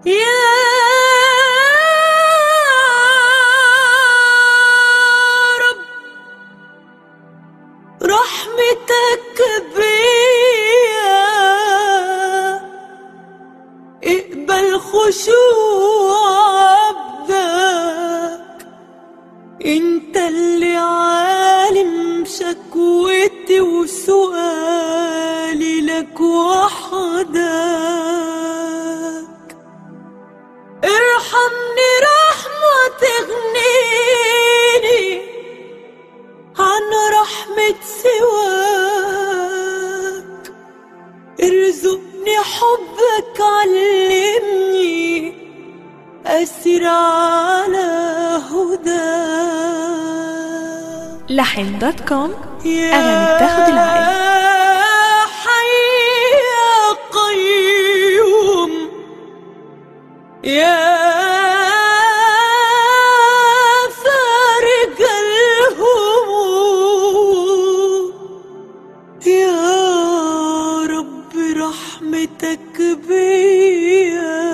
يا رب رحمتك بيا، اقبل خشوع عبدك، انت اللي عالم شكوتي وسؤالي لك وحدك. ارحمني رحمة تغنيني عن رحمة سواك، ارزقني حبك، علمني أسير على هداك. لحن.com أغاني بتاخد العقل. يا حي يا قيوم، يا فارج الهموم، يا رب رحمتك بيا.